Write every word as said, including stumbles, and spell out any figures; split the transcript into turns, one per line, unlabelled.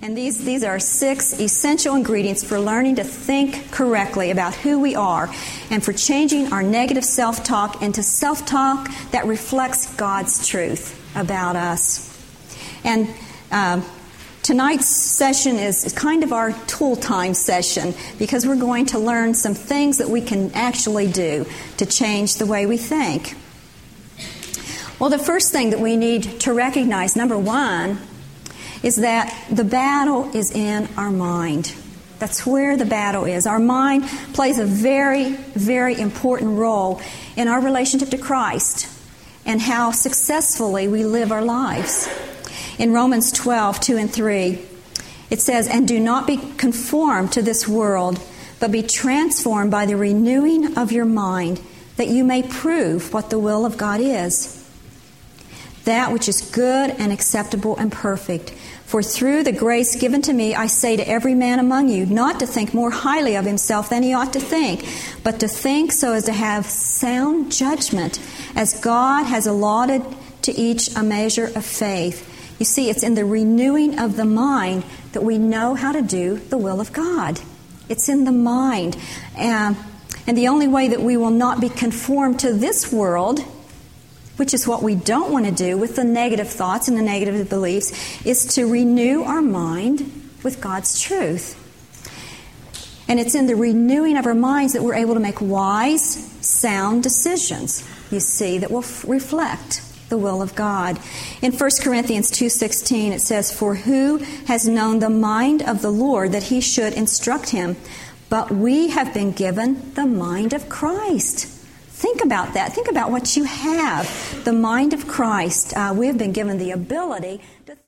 And these, these are six essential ingredients for learning to think correctly about who we are and for changing our negative self-talk into self-talk that reflects God's truth about us. And uh, tonight's session is kind of our tool time session because we're going to learn some things that we can actually do to change the way we think. Well, the first thing that we need to recognize, number one, is that the battle is in our mind. That's where the battle is. Our mind plays a very, very important role in our relationship to Christ and how successfully we live our lives. In Romans twelve, two and three, it says, "And do not be conformed to this world, but be transformed by the renewing of your mind, that you may prove what the will of God is, that which is good and acceptable and perfect. For through the grace given to me, I say to every man among you, not to think more highly of himself than he ought to think, but to think so as to have sound judgment, as God has allotted to each a measure of faith." You see, it's in the renewing of the mind that we know how to do the will of God. It's in the mind. Uh, and the only way that we will not be conformed to this world, which is what we don't want to do with the negative thoughts and the negative beliefs, is to renew our mind with God's truth. And it's in the renewing of our minds that we're able to make wise, sound decisions, you see, that will f- reflect the will of God. In First Corinthians two sixteen, it says, "For who has known the mind of the Lord that he should instruct him? But we have been given the mind of Christ." Think about that. Think about what you have. The mind of Christ. Uh, we have been given the ability to